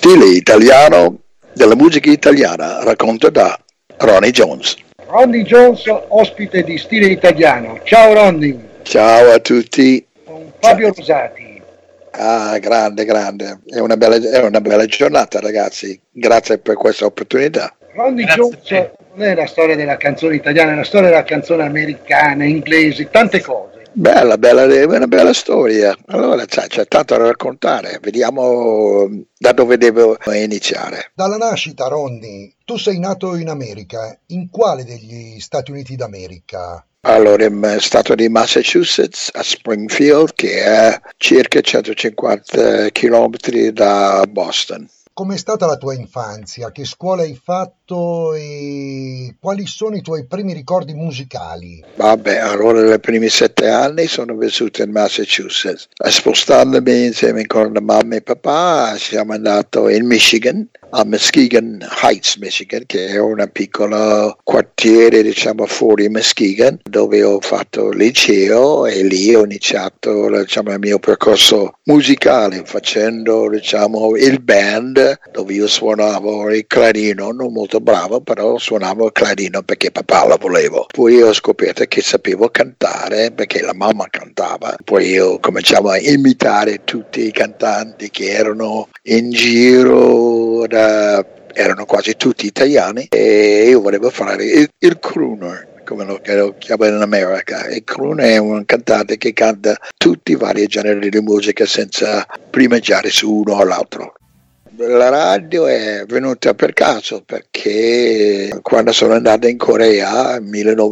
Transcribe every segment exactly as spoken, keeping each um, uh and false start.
stile italiano della musica italiana, racconto da Ronnie Jones. Ronnie Jones, ospite di Stile Italiano. Ciao Ronnie. Ciao a tutti. Con Fabio Rosati. Ah, grande, grande. È una bella, è una bella giornata, ragazzi. Grazie per questa opportunità. Ronnie Jones non è la storia della canzone italiana, è la storia della canzone americana, inglese, tante cose. Bella, bella, è una bella storia. Allora c'è, c'è tanto da raccontare. Vediamo da dove devo iniziare. Dalla nascita, Ronnie, tu sei nato in America. In quale degli Stati Uniti d'America? Allora, in stato di Massachusetts, a Springfield, che è circa centocinquanta chilometri da Boston. Com'è stata la tua infanzia? Che scuola hai fatto e quali sono i tuoi primi ricordi musicali? Vabbè, allora nei primi sette anni sono vissuto in Massachusetts. Spostandomi insieme con mamma e papà siamo andati in Michigan, a Muskegon Heights, Michigan, che è un piccolo quartiere, diciamo, fuori Muskegon, dove ho fatto il liceo e lì ho iniziato, diciamo, il mio percorso musicale facendo, diciamo, il band, dove io suonavo il clarino, non molto bravo, però suonavo il clarino perché papà lo volevo. Poi ho scoperto che sapevo cantare perché la mamma cantava. Poi io cominciavo a imitare tutti i cantanti che erano in giro, da, erano quasi tutti italiani, e io volevo fare il, il crooner, come lo, lo chiamano in America. Il crooner è un cantante che canta tutti i vari generi di musica senza primeggiare su uno o l'altro. La radio è venuta per caso perché quando sono andato in Corea nel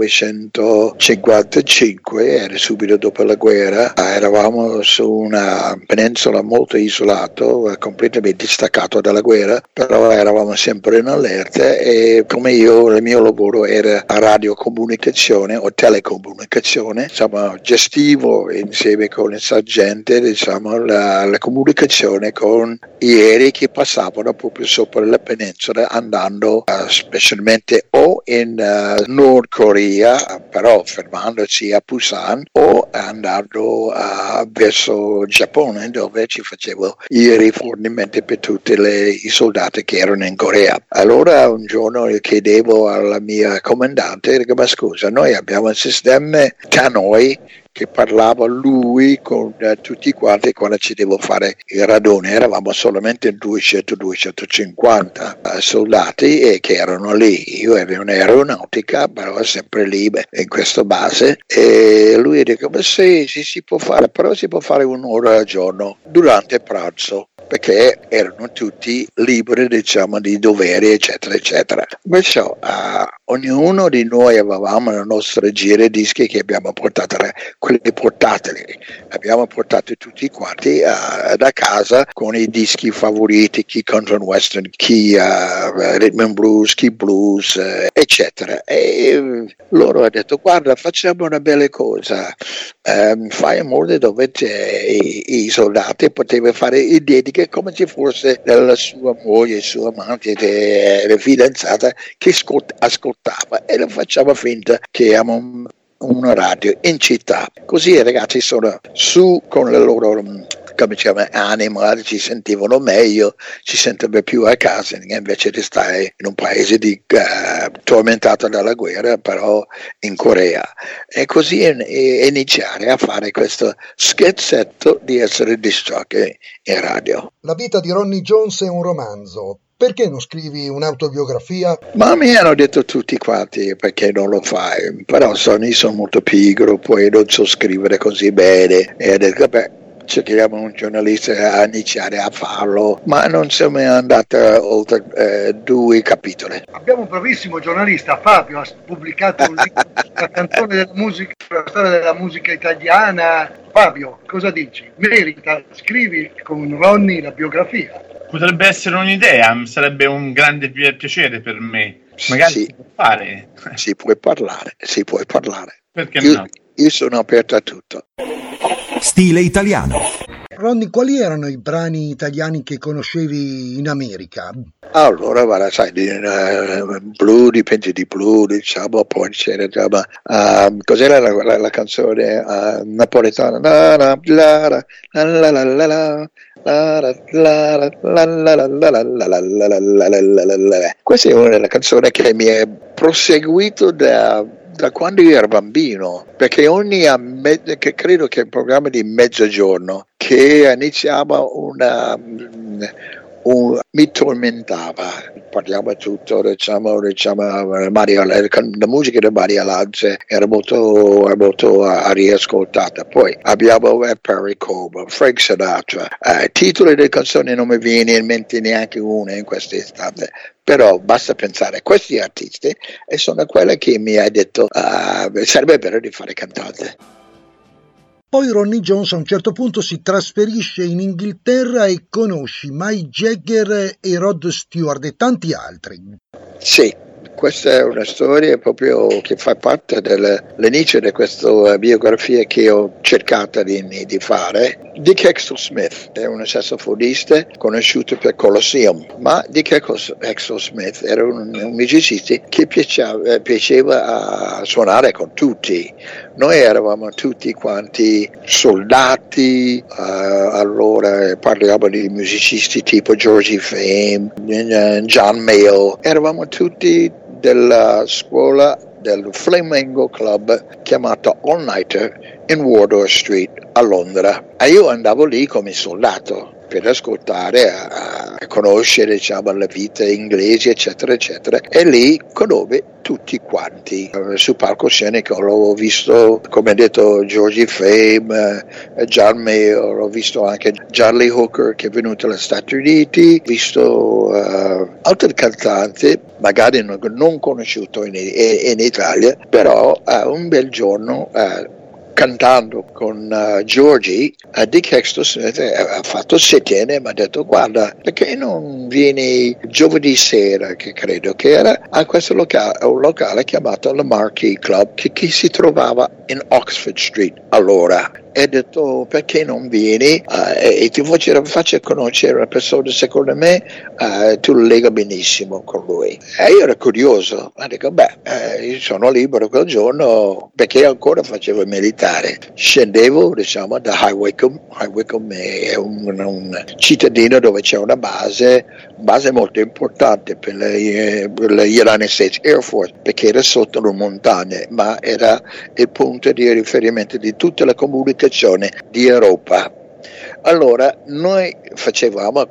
millenovecentocinquantacinque, era subito dopo la guerra, eravamo su una penisola molto isolata, completamente staccato dalla guerra, però eravamo sempre in allerta, e come io, il mio lavoro era radiocomunicazione o telecomunicazione, insomma, gestivo insieme con il sergente, diciamo, la, la comunicazione con gli aerei che passavano proprio sopra la penisola, andando uh, specialmente o in uh, Nord Corea, però fermandoci a Busan, o andando uh, verso il Giappone, dove ci facevo i rifornimenti per tutti le, i soldati che erano in Corea. Allora un giorno chiedevo alla mia comandante, dico, ma scusa, noi abbiamo un sistema Tannoy che parlava lui con uh, tutti quanti quando ci devo fare il radone. Eravamo solamente duecento duecentocinquanta uh, soldati e che erano lì. Io ero un'aeronautica, però sempre lì in questa base, e lui dice, ma sì, sì, si può fare, però si può fare un'ora al giorno durante il pranzo, perché erano tutti liberi, diciamo, di doveri, eccetera, eccetera. Perciò uh, ognuno di noi avevamo le nostre giradischi che abbiamo portato, quelli portatili, abbiamo portato tutti quanti uh, da casa con i dischi favoriti, chi country and western, chi uh, rhythm and blues, chi blues, uh, eccetera. E uh, loro hanno detto, guarda, facciamo una bella cosa, um, fai in modo dove i, i soldati potevano fare i dediche come se fosse la sua moglie, sua amante, la fidanzata che ascoltava, e lo facciamo finta che abbiamo una radio in città. Così i ragazzi sono su con le loro, come si chiama, anima, ci sentivano meglio, ci sentivano più a casa invece di stare in un paese di, uh, tormentato dalla guerra, però in Corea. E così in, in, iniziare a fare questo scherzetto di essere disc jockey in radio. La vita di Ronnie Jones è un romanzo. Perché non scrivi un'autobiografia? Ma mi hanno detto tutti quanti, perché non lo fai? Però sono, io sono molto pigro, poi non so scrivere così bene, e ho detto, beh, cerchiamo un giornalista a iniziare a farlo, ma non siamo andati oltre eh, due capitoli. Abbiamo un bravissimo giornalista, Fabio, ha pubblicato un libro sulla canzone della musica, la storia della musica italiana. Fabio, cosa dici? Merita, scrivi con Ronnie la biografia. Potrebbe essere un'idea, sarebbe un grande piacere per me. Magari sì, si può fare. Si può parlare, si può parlare. Perché io, no? Io sono aperto a tutto. Stile Italiano. Ronny, quali erano i brani italiani che conoscevi in America? Allora, guarda, sai, di, uh, blu, dipende di blu, diciamo, poi c'era, diciamo, uh, cos'era la, la, la canzone uh, napoletana? La, la, la, la, la, la, la, la. Questa è una delle canzoni che mi è proseguito da, da quando io ero bambino, perché ogni me- che credo che il programma di mezzogiorno che iniziava una un, mi tormentava, parliamo tutto, diciamo, diciamo Maria, la musica di Maria Lanza era molto, molto uh, riascoltata. Poi abbiamo uh, Perry Como, Frank Sinatra, uh, titoli di canzoni non mi viene in mente neanche una in questa estate, però basta pensare a questi artisti e sono quelle che mi hai detto uh, sarebbe bello di fare cantante. Poi Ronny Jones a un certo punto si trasferisce in Inghilterra e conosci Mick Jagger e Rod Stewart e tanti altri. Sì, questa è una storia proprio che fa parte dell'inizio di questa biografia che ho cercato di, di fare. Dick Hextall-Smith è un sassofonista conosciuto per Colosseum, ma Dick Hextall-Smith era un, un musicista che piaceva, piaceva a suonare con tutti. Noi eravamo tutti quanti soldati, uh, allora parliamo di musicisti tipo Georgie Fame, John Mayall, eravamo tutti della scuola del Flamingo Club chiamata All Nighter in Wardour Street a Londra, e io andavo lì come soldato per ascoltare, a, a conoscere, diciamo, la vita inglese, eccetera eccetera, e lì conobbe tutti quanti. Sul palcoscenico l'ho visto, come ha detto, Georgie Fame, eh, John Mayall, ho visto anche Charlie Hooker che è venuto agli Stati Uniti, ho visto uh, altri cantanti magari non, non conosciuti in, in Italia, però uh, un bel giorno uh, cantando con uh, Georgie, uh, Dick Hextall-Smith ha fatto settiene e mi ha detto: guarda, perché non vieni giovedì sera, che credo che era, a questo locale, un locale chiamato la Marquee Club che, che si trovava in Oxford Street allora. E ho detto: perché non vieni uh, e, e ti faccio, faccio conoscere una persona, secondo me uh, tu lega benissimo con lui. E io ero curioso, e dico: beh, eh, io sono libero quel giorno perché ancora facevo il militare. Scendevo, diciamo, da High Wycombe. High Wycombe è un, un cittadino dove c'è una base, base molto importante per le, per le United States Air Force, perché era sotto le montagne, ma era il punto di riferimento di tutte le comunità di Europa. Allora noi facevamo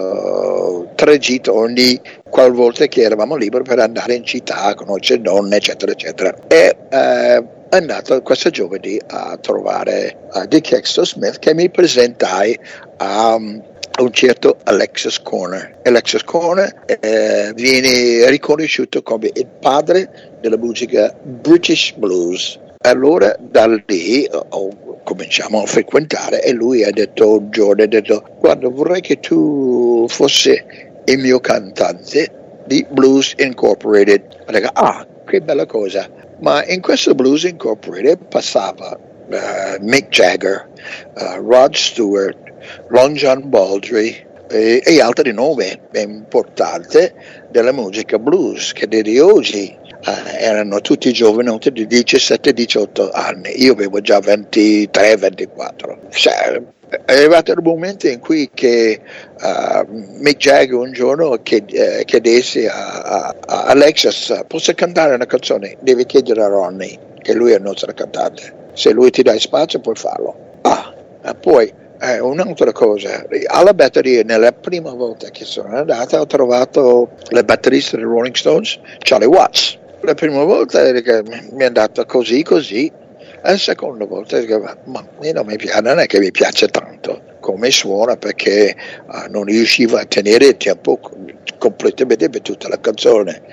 questo tragitto ogni qualvolta che eravamo liberi per andare in città a conoscere donne, eccetera eccetera, e eh, è andato questo giovedì a trovare uh, Dick Hextall-Smith, che mi presentai a um, un certo Alexis Corner. Alexis Corner eh, viene riconosciuto come il padre della musica British Blues. Allora da lì oh, cominciamo a frequentare e lui ha detto un giorno, ha detto: guarda, vorrei che tu fossi il mio cantante di Blues Incorporated. Ho detto: ah, che bella cosa. Ma in questo Blues Incorporated passava uh, Mick Jagger, uh, Rod Stewart, Long John Baldry e, e altri nomi importanti della musica blues che di oggi Uh, erano tutti giovani di diciassette diciotto anni, io avevo già ventitré ventiquattro. Cioè, è arrivato il momento in cui che, uh, Mick Jagger un giorno chied, eh, chiedesse a, a, a Alexis: posso cantare una canzone? Devi chiedere a Ronny, che lui è il nostro cantante, se lui ti dà spazio puoi farlo. Ah, e poi Eh, un'altra cosa, alla batteria, nella prima volta che sono andata ho trovato la batterista dei Rolling Stones, Charlie Watts. La prima volta mi è andata così così, e la seconda volta dico: ma non mi piace, non è che mi piace tanto come suona, perché uh, non riuscivo a tenere il tempo completamente per tutta la canzone.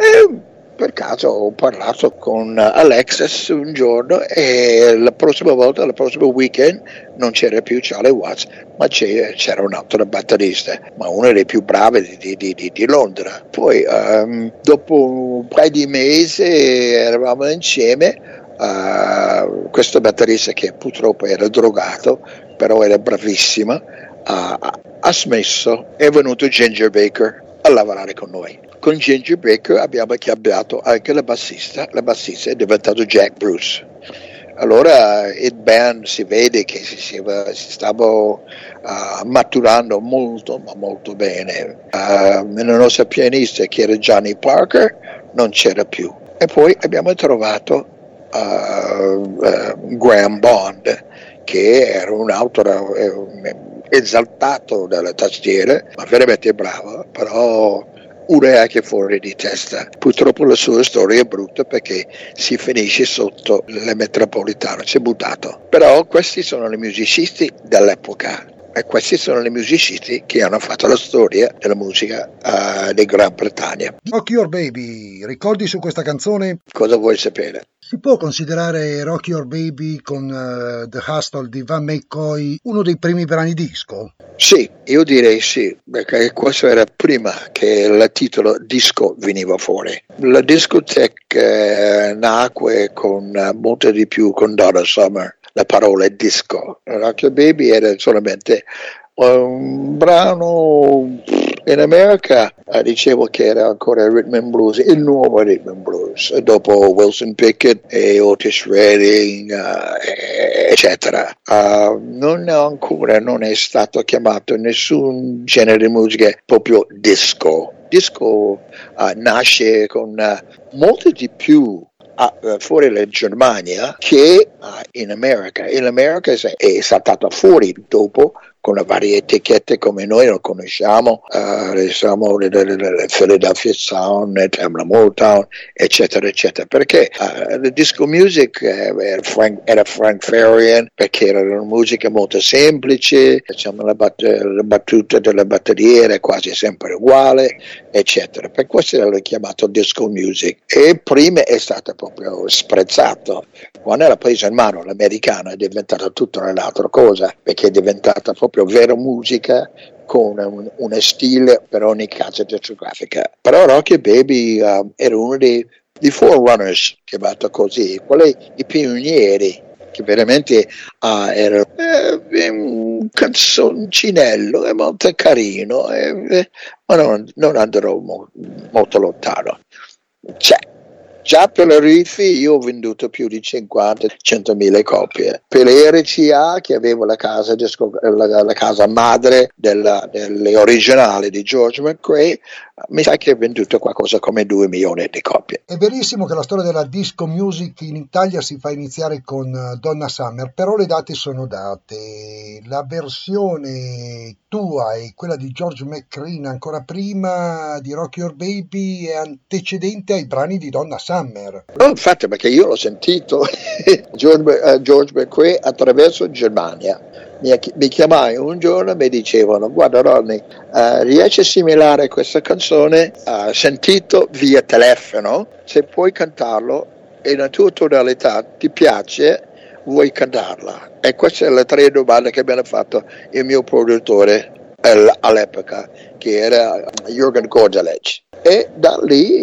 E per caso ho parlato con Alexis un giorno e la prossima volta, il prossimo weekend, non c'era più Charlie Watts, ma c'era un altro batterista, ma uno dei più bravi di, di, di, di Londra. Poi um, dopo un paio di mesi eravamo insieme, uh, questo batterista che purtroppo era drogato, però era bravissima, ha, ha smesso, è venuto Ginger Baker a lavorare con noi. Con Ginger Baker abbiamo cambiato anche la bassista, la bassista è diventato Jack Bruce. Allora il band si vede che si, si, si stava uh, maturando molto, ma molto bene. Uh, il nostro pianista, che era Johnny Parker, non c'era più. E poi abbiamo trovato uh, uh, Graham Bond, che era un autore uh, esaltato dalla tastiera, ma veramente bravo, però uno è anche fuori di testa. Purtroppo la sua storia è brutta perché si finisce sotto la metropolitana, si è buttato. Però questi sono i musicisti dell'epoca e questi sono i musicisti che hanno fatto la storia della musica uh, di Gran Bretagna. Rock Your Baby, ricordi su questa canzone? Cosa vuoi sapere? Si può considerare Rock Your Baby con uh, The Hustle di Van McCoy uno dei primi brani disco? Sì, io direi sì, perché questo era prima che il titolo disco veniva fuori. La discoteca eh, nacque con uh, molto di più con Donna Summer, la parola disco. Rock Your Baby era solamente un brano. In America eh, dicevo che era ancora il rhythm and blues, il nuovo rhythm and blues, dopo Wilson Pickett e Otis Redding, uh, eccetera. Uh, non ancora non è stato chiamato nessun genere di musica proprio disco. Disco uh, nasce con uh, molto di più Uh, fuori la Germania che uh, in America. In America è saltata fuori dopo con le varie etichette come noi lo conosciamo, uh, diciamo le, le, le Philadelphia Sound, la Motown, eccetera, eccetera. Perché uh, la disco music uh, era, Frank, era Frank Farian, perché era una musica molto semplice, diciamo, la, bat- la battuta della batteria era quasi sempre uguale, eccetera. Per questo l'ho chiamato disco music. E prima è stata proprio sprezzato. Quando era presa in mano l'americano è diventata tutta un'altra cosa, perché è diventata proprio vera musica con un, un stile per ogni casa discografica. Però Rock Your Baby uh, era uno dei, dei forerunners, chiamato così, quelli i pionieri, che veramente uh, era eh, un canzoncinello, è molto carino, eh, ma non, non andrò mo, molto lontano. C'è. Già per le Rithy io ho venduto più di cinquanta centomila copie. Per le R C A, che avevo la casa, la, la casa madre della, delle originali di George McCrae, mi sa che ho venduto qualcosa come due milioni di copie. È verissimo che la storia della disco music in Italia si fa iniziare con Donna Summer, però le date sono date. La versione tua e quella di George McCrae ancora prima di Rock Your Baby è antecedente ai brani di Donna Summer. No, infatti, perché io l'ho sentito George, uh, George McCrae attraverso Germania. Mi, mi chiamai un giorno e mi dicevano: guarda Ronnie, uh, riesci a assimilare questa canzone uh, sentito via telefono? Se puoi cantarlo e la tua tonalità ti piace, vuoi cantarla? E queste sono le tre domande che mi ha fatto il mio produttore all'epoca, che era Jürgen Gordelec. E da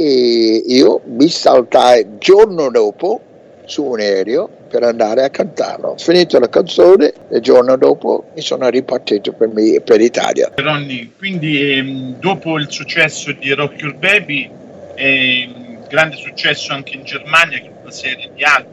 lì io mi saltai il giorno dopo su un aereo per andare a cantarlo. Finito la canzone, il giorno dopo mi sono ripartito per, me, per l'Italia. Ronnie, quindi ehm, dopo il successo di Rock Your Baby, ehm, grande successo anche in Germania, con una serie di album.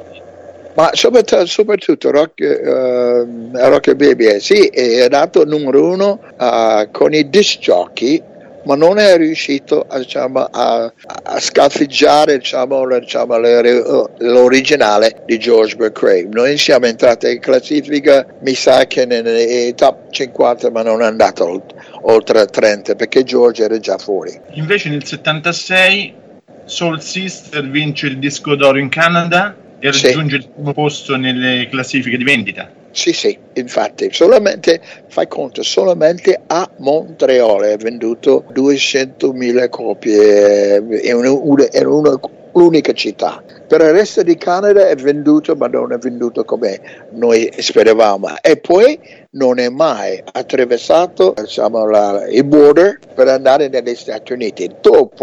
Ma soprattutto, soprattutto Rock, uh, Rock Your Baby eh, sì, è andato numero uno uh, con i disc jockey, ma non è riuscito diciamo, a, a scalfeggiare diciamo, diciamo, l'originale di George McCrae. Noi siamo entrati in classifica, mi sa che nei top cinquanta, ma non è andato oltre trenta, perché George era già fuori. Invece nel settantasei Soul Sister vince il disco d'oro in Canada e raggiunge sì. il primo posto nelle classifiche di vendita. Sì, sì, infatti, solamente, fai conto, solamente a Montreal è venduto duecentomila copie, è una, una, è una, l'unica città. Per il resto di Canada è venduto, ma non è venduto come noi speravamo. E poi non è mai attraversato diciamo, la, il border per andare negli Stati Uniti. Dopo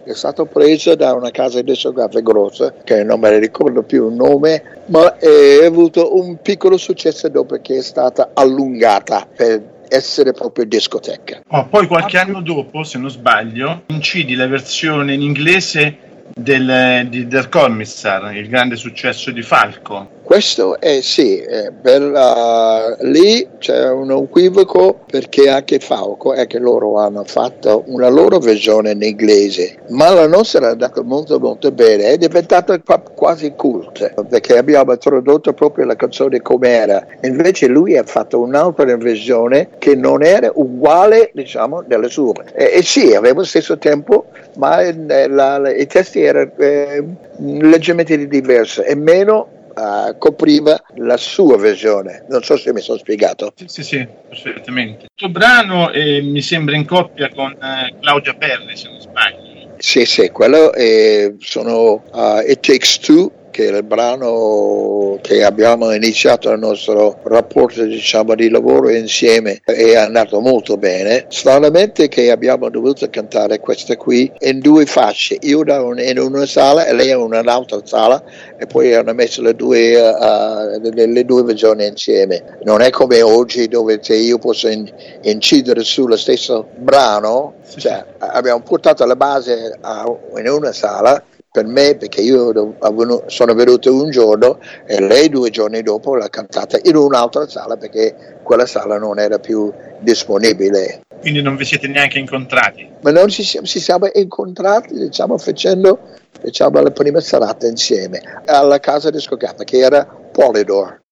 è stato preso da una casa discografica grossa, che non me ne ricordo più il nome, ma ha avuto un piccolo successo dopo che è stata allungata per essere proprio discoteca. Oh, poi qualche anno dopo, se non sbaglio, incidi la versione in inglese del, di, del Commissar, il grande successo di Falco. Questo è sì, è per, uh, lì c'è un equivoco perché anche Falco è che loro hanno fatto una loro versione in inglese, ma la nostra è andata molto molto bene, è diventata quasi cult perché abbiamo tradotto proprio la canzone com'era, invece lui ha fatto un'altra versione che non era uguale, diciamo, delle sue. E, e sì, aveva lo stesso tempo, ma la, la, i testi erano eh, leggermente diversi e meno Uh, copriva la sua versione. Non so se mi sono spiegato. Sì, sì, sì, perfettamente. Questo brano eh, mi sembra in coppia con eh, Claudia Perri, se non sbaglio. Sì, sì, quello è, sono uh, It Takes Two, che è il brano che abbiamo iniziato il nostro rapporto, diciamo, di lavoro insieme, è andato molto bene, solamente che abbiamo dovuto cantare questa qui in due fasce, io in una sala e lei in un'altra sala, e poi hanno messo le due, uh, le, le due versioni insieme. Non è come oggi dove se io posso in, incidere sullo stesso brano, cioè abbiamo portato la base a, in una sala per me, perché io sono venuto un giorno e lei due giorni dopo l'ha cantata in un'altra sala perché quella sala non era più disponibile. Quindi non vi siete neanche incontrati? Ma non ci siamo, ci siamo incontrati, diciamo, facendo, diciamo, la prima serata insieme alla casa discografica che era Polydor.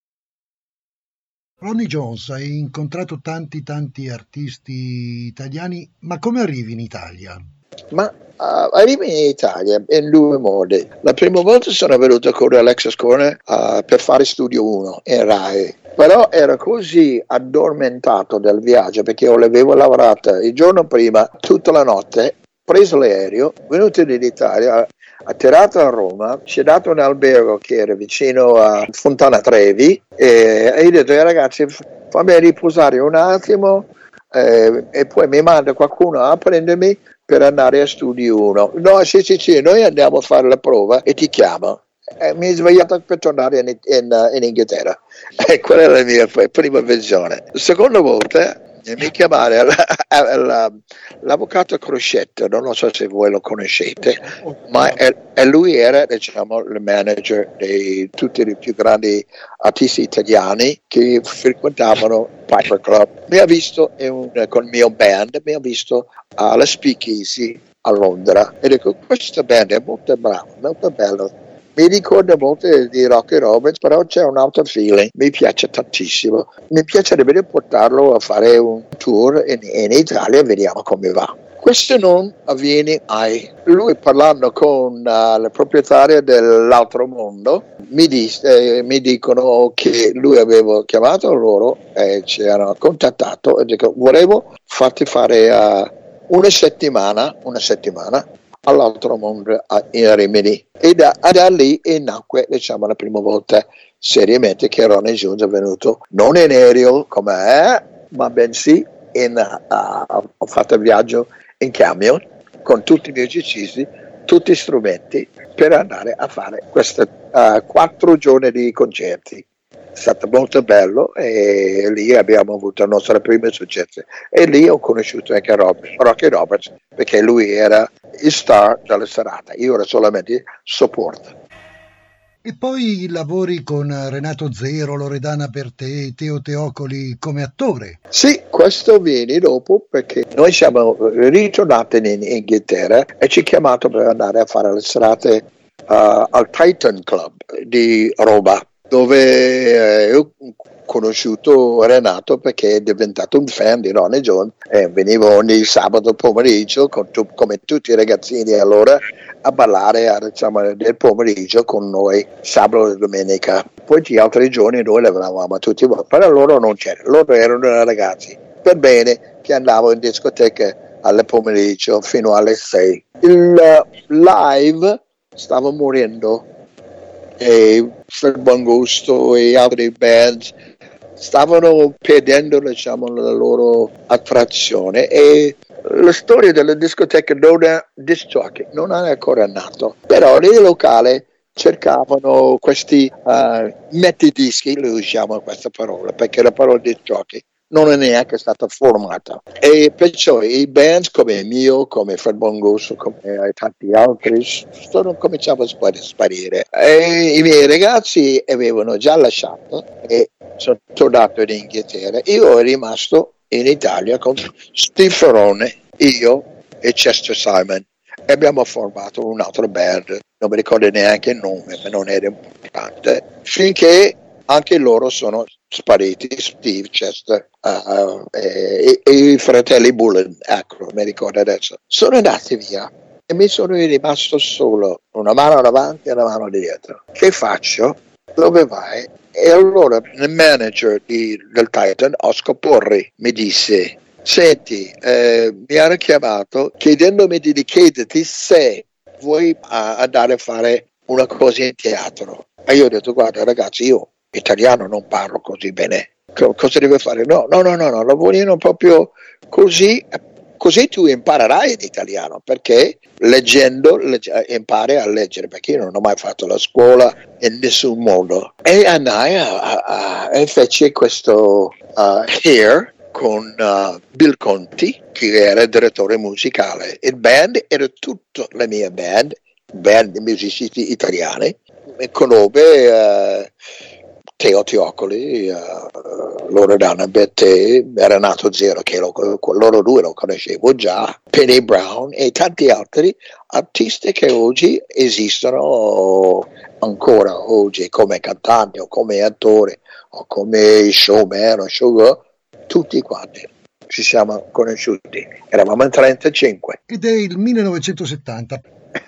Ronnie Jones, hai incontrato tanti tanti artisti italiani, ma come arrivi in Italia? Ma uh, arrivi in Italia in due modi. La prima volta sono venuto con Alexis Corner uh, per fare Studio uno in Rai, però ero così addormentato del viaggio perché io l'avevo lavorato il giorno prima tutta la notte, preso l'aereo, venuto in Italia, atterrato a Roma, ci ha dato un albergo che era vicino a Fontana Trevi e ho detto eh, ragazzi fammi riposare un attimo eh, e poi mi manda qualcuno a prendermi per andare a Studio uno. No, sì, sì, sì, noi andiamo a fare la prova e ti chiamo. E mi ho svegliato per tornare in, in, in Inghilterra. E quella è la mia prima versione. La seconda volta mi chiamare l'avvocato Crocetto, non so se voi lo conoscete, ma è, è lui era, diciamo, il manager di tutti i più grandi artisti italiani che frequentavano Piper Club. Mi ha visto in, con il mio band, mi ha visto alla Speakeasy a Londra e dico questa band è molto brava, molto bella. Mi ricorda molto di Rocky Roberts, però c'è un altro feeling, mi piace tantissimo. Mi piacerebbe portarlo a fare un tour in, in Italia e vediamo come va. Questo non avviene mai. Lui, parlando con uh, la proprietaria dell'altro mondo, mi, dice, eh, mi dicono che lui aveva chiamato loro e ci hanno contattato e dico volevo farti fare uh, una settimana, una settimana all'altro mondo in Rimini e da, da lì nacque, diciamo, la prima volta seriamente che Ronnie Jones è venuto non in aereo come è, ma bensì in, uh, ho fatto il viaggio in camion con tutti i musicisti, tutti gli strumenti per andare a fare questi uh, quattro giorni di concerti. È stato molto bello e lì abbiamo avuto il nostro primo successo e lì ho conosciuto anche Robert, Rocky Roberts perché lui era il star della serata, io ero solamente supporto. E poi lavori con Renato Zero, Loredana Bertè, Teo Teocoli come attore? Sì, questo viene dopo perché noi siamo ritornati in Inghilterra e ci ha chiamato per andare a fare le serate uh, al Titan Club di Roma, dove eh, ho conosciuto Renato perché è diventato un fan di Ronnie Jones e venivo ogni sabato pomeriggio con tu, come tutti i ragazzini allora a ballare a, diciamo, del pomeriggio con noi sabato e domenica. Poi gli altri giorni noi lavoravamo tutti, però loro non c'erano, loro erano ragazzi per bene che andavo in discoteca al pomeriggio fino alle sei. Il uh, live stava morendo e Fred Bongusto e altri band stavano perdendo, diciamo, la loro attrazione e la storia della discoteca non è disc jockey, non è ancora nato, però nei locali cercavano questi uh, mettidischi, lo usiamo questa parola, perché la parola disc jockey non è neanche stata formata, e perciò i bands come il mio, come Fred Bongoso, come tanti altri sono cominciato a sparire, e i miei ragazzi avevano già lasciato e sono tornato in Inghilterra. Io ero rimasto in Italia con Steve Ferrone, io e Chester Simon, e abbiamo formato un'altra band, non mi ricordo neanche il nome, ma non era importante, finché anche loro sono spariti, Steve, Chester uh, e, e i fratelli Bullen, ecco, mi ricordo adesso, sono andati via e mi sono rimasto solo, una mano davanti e una mano dietro. Che faccio? Dove vai? E allora il manager di, del Titan, Oscar Porri, mi disse: senti, eh, mi hanno chiamato chiedendomi di chiederti se vuoi uh, andare a fare una cosa in teatro. E io ho detto: guarda ragazzi, io italiano non parlo così bene, cosa devo fare? No, no, no, no, no, lo vogliono proprio così, così tu imparerai l'italiano, perché leggendo legge, impari a leggere, perché io non ho mai fatto la scuola in nessun modo. E andai a, a, a, e feci questo uh, Here con uh, Bill Conti, che era il direttore musicale. Il band era tutta la mia band, band di musicisti italiani, e conobbe uh, Teo Teocoli, uh, Loredana Bertè, era nato Zero, che lo, loro due lo conoscevo già, Penny Brown e tanti altri artisti che oggi esistono ancora oggi come cantanti o come attori o come showman o showgirl, tutti quanti ci siamo conosciuti, eravamo in trentacinque. Ed è il millenovecentosettanta.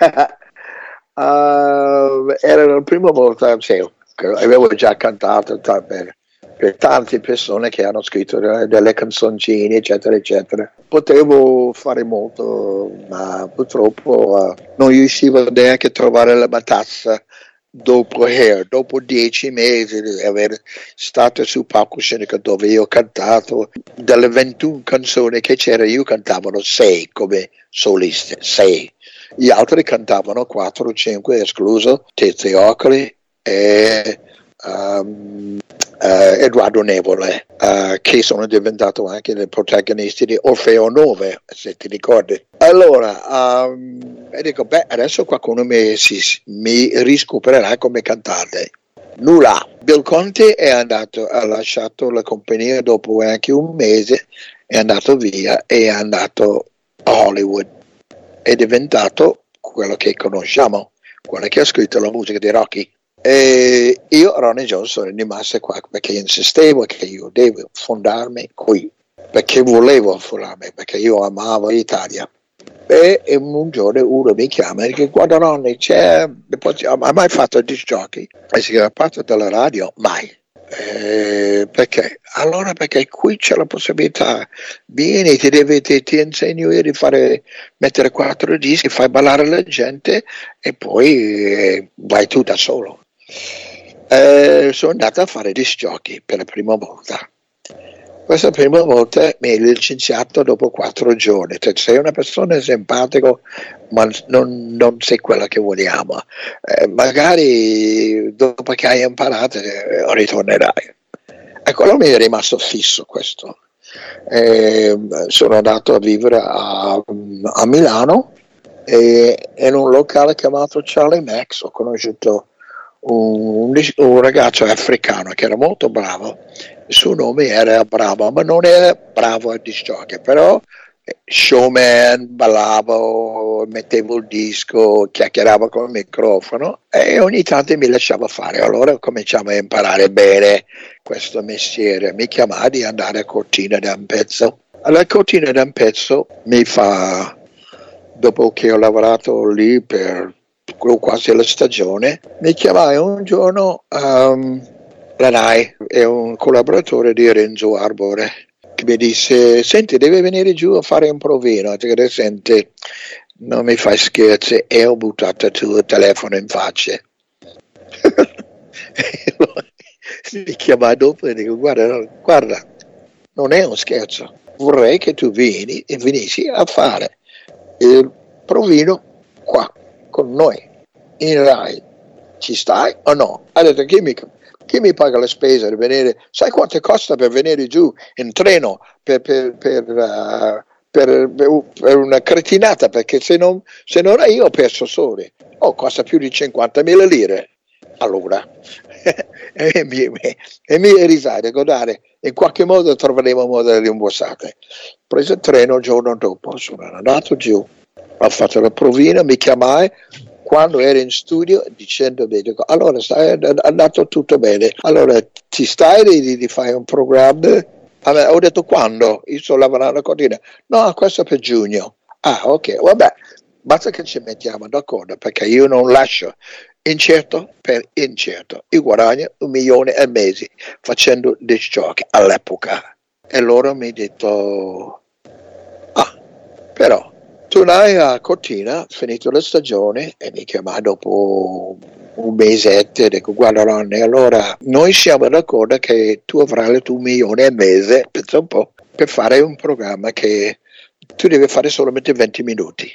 uh, era la prima volta, sì, avevo già cantato per, per tante persone che hanno scritto delle canzoncine, eccetera, eccetera. Potevo fare molto, ma purtroppo uh, non riuscivo neanche a trovare la matassa dopo Hair, dopo dieci mesi di aver stato sul palcoscenico dove io ho cantato. Delle ventuno canzoni che c'era, io cantavano sei come solista, sei. Gli altri cantavano quattro o cinque, escluso Teocoli e um, uh, Edoardo Nevole, uh, che sono diventato anche i protagonisti di Orfeo nove, se ti ricordi. Allora, um, e dico, beh, adesso qualcuno mi, si, mi riscoprerà come cantante. Nulla. Bill Conti è andato, ha lasciato la compagnia dopo anche un mese, è andato via e è andato a Hollywood. È diventato quello che conosciamo, quello che ha scritto la musica di Rocky. E io, Ronnie Jones, sono rimasto qua perché insistevo che io devo fondarmi qui, perché volevo fondarmi, perché io amavo l'Italia. E un giorno uno mi chiama e dice: guarda Ronnie, c'è, hai mai fatto il disc jockey? E si era parte dalla radio? Mai. Eh, perché? Allora perché qui c'è la possibilità, vieni, ti, devi, ti, ti insegno io di fare, mettere quattro dischi, fai ballare la gente e poi eh, vai tu da solo. Eh, sono andato a fare disc jockey per la prima volta. Questa prima volta mi hai licenziato dopo quattro giorni. Cioè, sei una persona simpatica, ma non, non sei quella che vogliamo. Eh, magari dopo che hai imparato eh, ritornerai. Ecco, allora mi è rimasto fisso questo. Eh, sono andato a vivere a, a Milano e in un locale chiamato Charlie Max ho conosciuto un, un ragazzo africano che era molto bravo. Il suo nome era Bravo, ma non era bravo a disc jockey, però showman, ballavo, mettevo il disco, chiacchieravo con il microfono e ogni tanto mi lasciava fare. Allora cominciamo a imparare bene questo mestiere. Mi chiamava di andare a Cortina d'Ampezzo. Alla Cortina d'Ampezzo mi fa, dopo che ho lavorato lì per quasi la stagione, mi chiamai un giorno um, la Rai è un collaboratore di Renzo Arbore che mi disse: senti, devi venire giù a fare un provino. Dico: senti, non mi fai scherzi, e ho buttato tu il telefono in faccia. Mi chiama dopo e dico: guarda, guarda, non è un scherzo, vorrei che tu vieni e venissi a fare il provino qua con noi in Rai. Ci stai o no? Ha detto chi mi, chi mi paga le spese per venire? Sai quanto costa per venire giù in treno per, per, per, uh, per, per una cretinata? Perché se non, se non è io ho perso soldi. Oh, costa più di cinquantamila lire. Allora, e mi, e mi risate, guardare, in qualche modo troveremo un modo di rimborsare. Ho preso il treno il giorno dopo, sono andato giù, ho fatto la provina, mi chiamai quando ero in studio dicendo, allora stai, è andato tutto bene, allora ti stai di, di fare un programma? Allora, ho detto quando? Io sto lavorando con te. No, questo è per giugno. Ah, ok, vabbè, basta che ci mettiamo d'accordo, perché io non lascio incerto per incerto. Io guadagno un milione e mezzo facendo disc jockey all'epoca. E loro mi hanno detto, ah, però tornai a Cortina, finito la stagione, e mi chiamai dopo un mesetto e dico, guarda Ronny, allora noi siamo d'accordo che tu avrai il tuo milione e mezzo, pensa un po', per fare un programma che tu devi fare solamente venti minuti,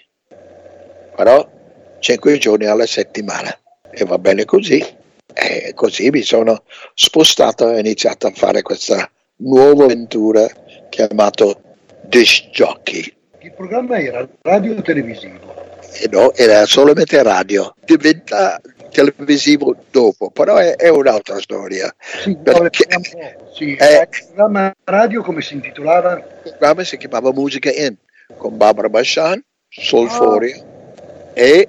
però cinque giorni alla settimana. E va bene così, e così mi sono spostato e ho iniziato a fare questa nuova avventura chiamata Disc Jockey. Il programma era radio o televisivo? E no, era solamente radio, diventa televisivo dopo, però è, è un'altra storia. Sì, perché, sì. Eh, il programma radio come si intitolava? Il programma si chiamava Musica In, con Barbara Bashan, Solforio. Oh. E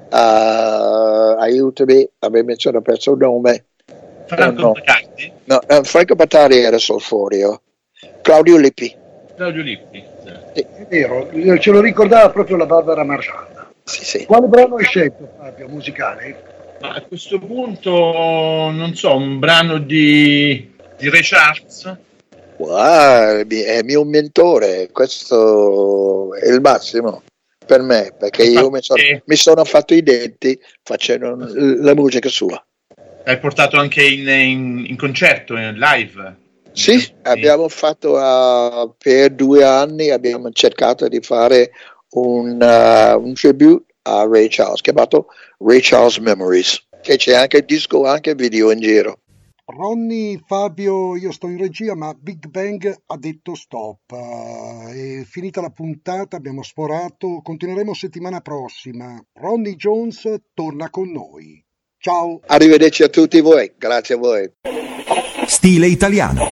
uh, aiutami, avevo menzionato perso il nome. Franco no, Battardi? No, no, Franco Battardi era Solforio. Claudio Lippi. Claudio Lippi, sì. È vero, ce lo ricordava proprio la Barbara Marchand. Sì, sì. Quale brano hai scelto, Fabio, musicale? Ma a questo punto, non so, un brano di, di Ray Charles? Wow, è mio mentore, questo è il massimo per me, perché io mi sono, mi sono fatto i denti facendo la musica sua. L'hai portato anche in, in, in concerto, in live? Sì, sì. Abbiamo fatto uh, per due anni, abbiamo cercato di fare un, uh, un tribute a Ray Charles, chiamato Ray Charles Memories, che c'è anche il disco, anche video in giro. Ronny, Fabio, io sto in regia, ma Big Bang ha detto stop. Uh, è finita la puntata, abbiamo sforato, continueremo settimana prossima. Ronny Jones torna con noi. Ciao. Arrivederci a tutti voi, grazie a voi. Stile italiano.